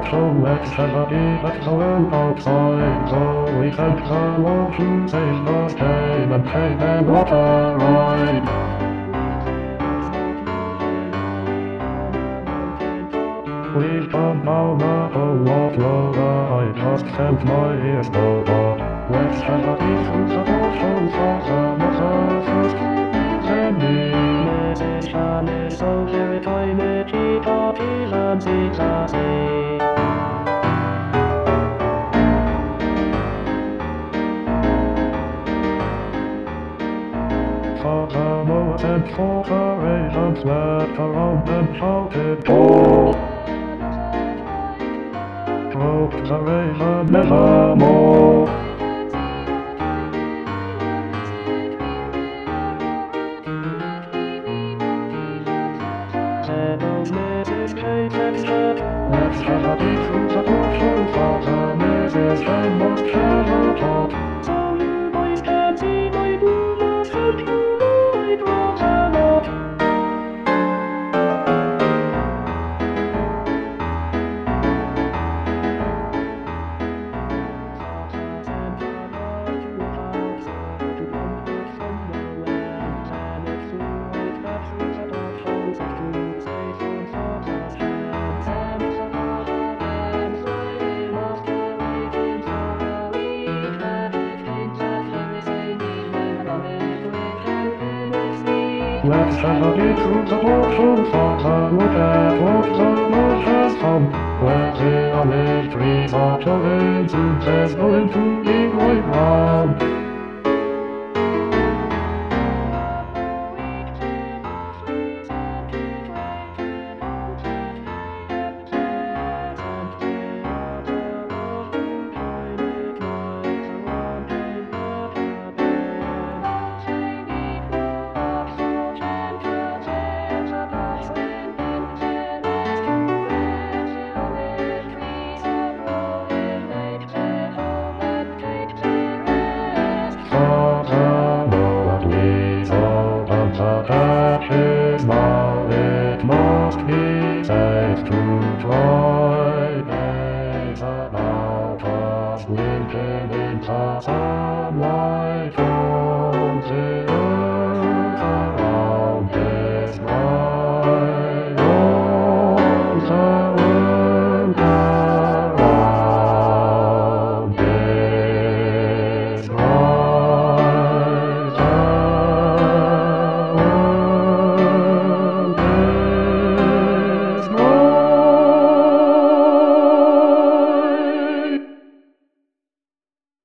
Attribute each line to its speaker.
Speaker 1: so let's have a deep let's go outside. So we can come on to save the day and take a water ride. We come down the whole road, I just sent my ears over. Let's have a decent social for the surface. Send me message on it, so very tiny, keep up, and see. For the moment and for the reasons that around and shouted for. Broke the razor nevermore. Let's have a decent social for the music and most travel talk. So you boys can see my boomer, so you know I'd rather not. Let's have a decent social for the look at what the world has come. Where the olive trees are turning to there's going to be right round. It must be safe to try. There's an out of winter in the sunlight.